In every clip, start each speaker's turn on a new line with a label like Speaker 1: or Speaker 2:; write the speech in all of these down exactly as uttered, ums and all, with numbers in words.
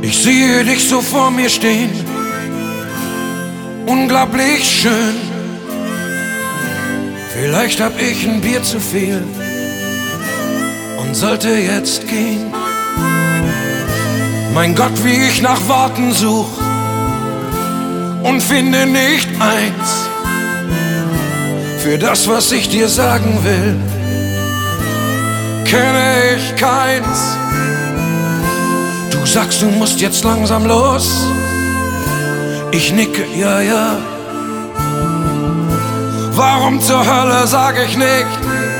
Speaker 1: Ich sehe dich so vor mir stehen, unglaublich schön. Vielleicht hab ich ein Bier zu viel und sollte jetzt gehen. Mein Gott, wie ich nach Worten such und finde nicht eins für das, was ich dir sagen will. Kenne ich keins. Du sagst, du musst jetzt langsam los. Ich nicke, ja, ja. Warum zur Hölle sag ich nicht?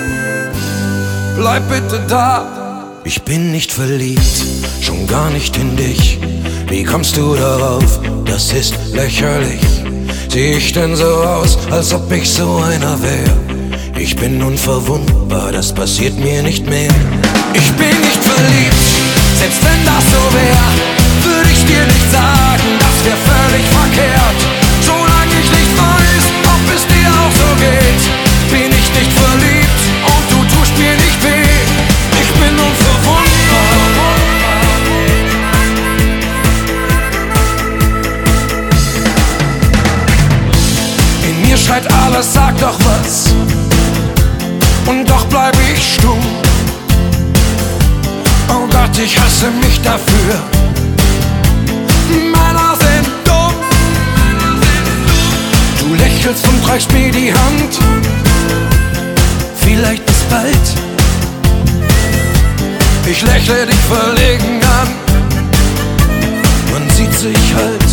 Speaker 1: Bleib bitte da. Ich bin nicht verliebt, schon gar nicht in dich. Wie kommst du darauf? Das ist lächerlich. Seh ich denn so aus, als ob ich so einer wär? Ich bin unverwundbar, das passiert mir nicht mehr. Ich bin nicht verliebt, selbst wenn das so wär, würde ich dir nicht sagen, das wär völlig verkehrt. Solange ich nicht weiß, ob es dir auch so geht, bin ich nicht verliebt und du tust mir nicht weh. Ich bin unverwundbar. In mir schreit alles, sag doch was, und doch bleib ich stumm. Oh Gott, ich hasse mich dafür. Männer sind dumm. Du lächelst und reichst mir die Hand. Vielleicht bis bald. Ich lächle dich verlegen an. Man sieht sich halt.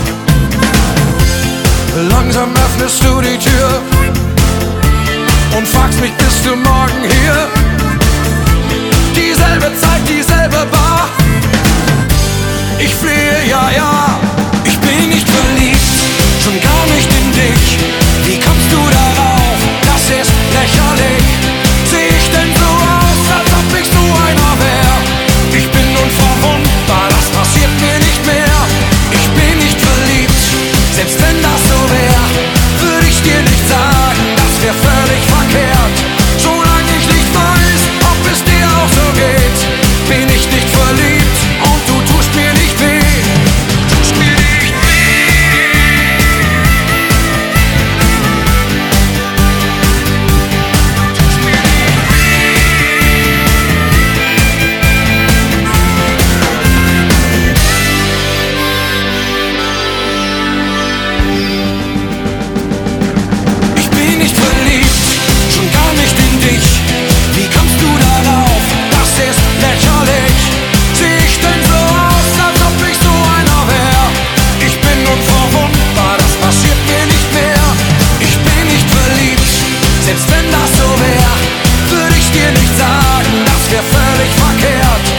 Speaker 1: Langsam öffnest du die Tür und fragst mich, bist du morgen hier? Dieselbe Zeit, dieselbe Bar. Ich flehe, ja, ja. Ich bin nicht verliebt, schon gar nicht in dich. Wie kommst du darauf? Das ist lächerlich. Seh ich denn so aus, als ob ich so einer wär? Ich bin unverwundbar, das passiert mir nicht mehr. Ich bin nicht verliebt, selbst wenn das so wär, würde ich dir nicht sagen, das wär völlig verkehrt. Solange ich nicht weiß, ob es dir auch so geht, bin ich nicht verliebt und du tust mir nicht weh. Tust mir nicht Tust mir Ich bin nicht verliebt, schon gar nicht in dich. Wie kommst du darauf? Das ist lächerlich. Seh ich denn so aus, als ob ich so einer wär? Ich bin unverwundbar, das passiert mir nicht mehr. Ich bin nicht verliebt, selbst wenn das so wär, würde ich dir nicht sagen, das wär völlig verkehrt.